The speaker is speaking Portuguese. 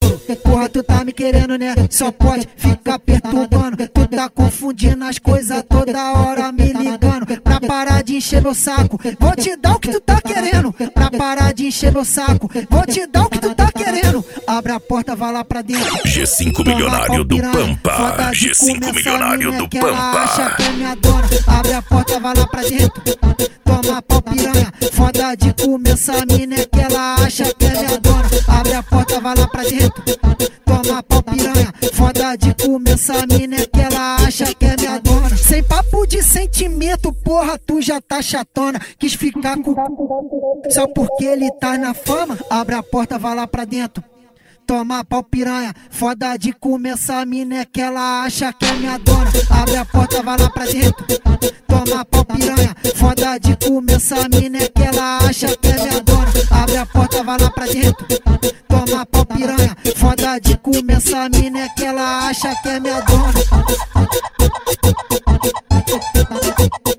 Porra, tu tá me querendo, né? Só pode ficar perturbando. Tu tá confundindo as coisas toda hora me ligando. Pra parar de encher meu saco, vou te dar o que tu tá querendo. Pra parar de encher meu saco, vou te dar o que tu tá querendo. Abre a porta, vai lá pra dentro. G5 milionário do Pampa. G5 milionário do Pampa. Acha que é minha dona. Abre a porta, vai lá pra dentro. Toma pau piranha, foda de comer essa mina é que ela acha que é minha dona. Abre a porta, vai lá pra dentro. Toma pau piranha, foda de comer essa mina é que ela acha que é minha dona. Sem papo de sentimento, porra, tu já tá chatona. Quis ficar com só porque ele tá na fama. Abre a porta, vai lá pra dentro. Toma pau piranha, foda de comer essa mina é que ela acha que é minha dona. Abre a porta, vai lá pra dentro. Toma pau piranha, foda de comer essa mina é que ela acha que é minha dona. Abre a porta, vai lá pra dentro. Toma pau piranha, foda de comer essa mina é que ela acha que é minha dona.